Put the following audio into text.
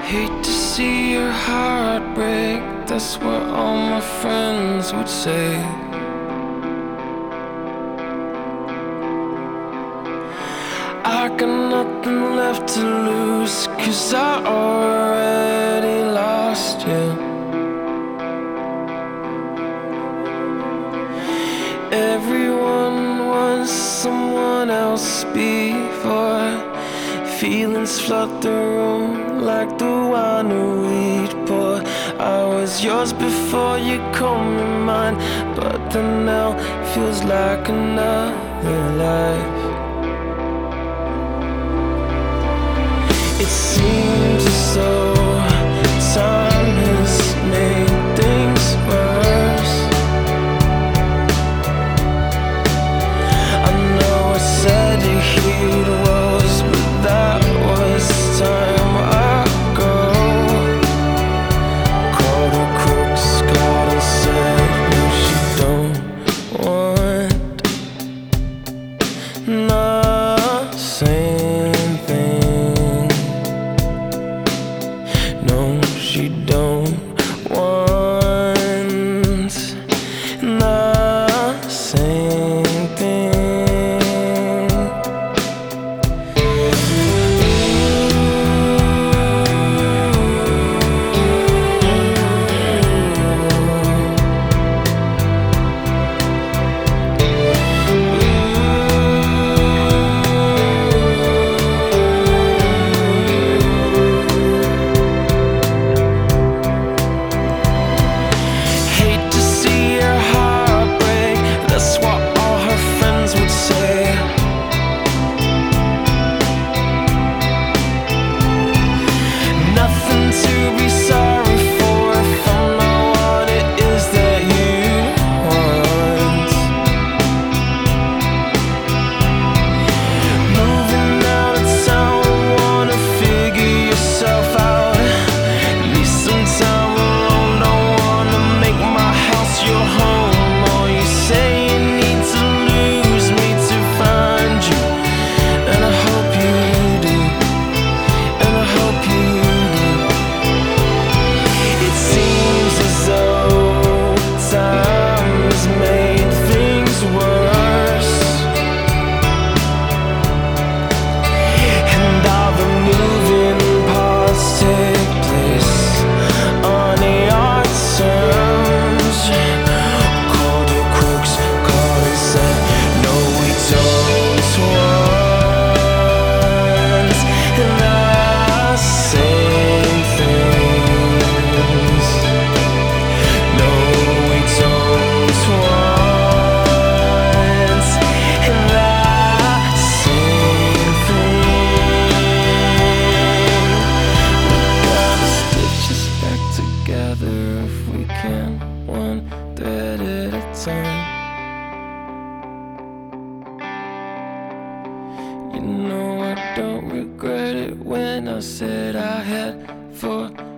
Hate to see your heart break, that's what all my friends would say. I got nothing left to lose, 'cause I already lost you. Everyone was someone else before. Feelings flood the room like the wine we'd pour. I was yours before you called me mine, but then now feels like another life. It seems as though time has made things worse. I know I said you healed woes, but that was time ago. Called her crooks, called and said no, she don't want the same thing. No, she don't want the same thing. If we can, one thread at a time. You know I don't regret it when I said I had for